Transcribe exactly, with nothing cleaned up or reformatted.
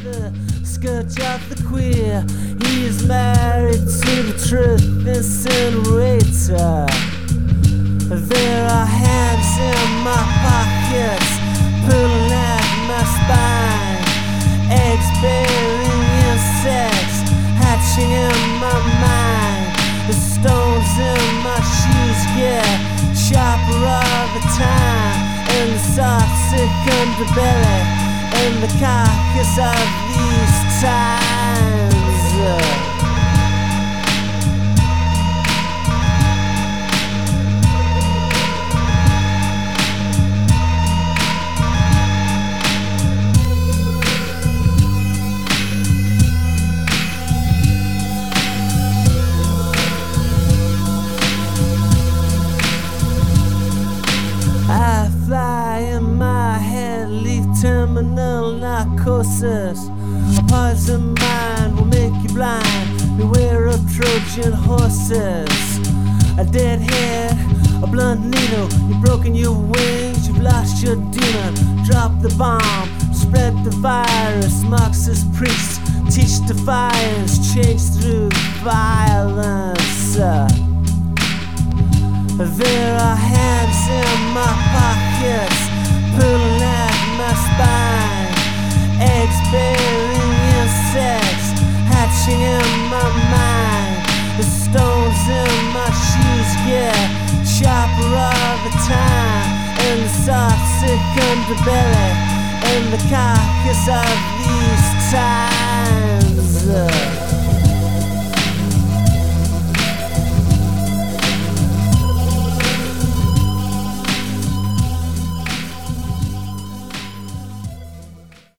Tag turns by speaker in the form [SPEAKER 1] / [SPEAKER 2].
[SPEAKER 1] the scourge of the queer. He is married to the truth incinerator. There are hands in my pockets, pulling at my spine. Eggs bearing insects, hatching in my mind. The stones in my shoes get sharper all the time. And the toxic underbelly and the carcass of these times. I fly in my head, leave terminal narcosis. A poison mind will make you blind. Beware of Trojan horses. A dead head, a blunt needle. You've broken your wings, you've lost your demon. Drop the bomb, spread the virus. Marxist priests teach defiance, change through violence. There are hands in my pockets, pulling at my spine. Eggs bearing insects, hatching in my mind. The stones in my shoes get sharper all the time. And the toxic underbelly and the carcass of these times.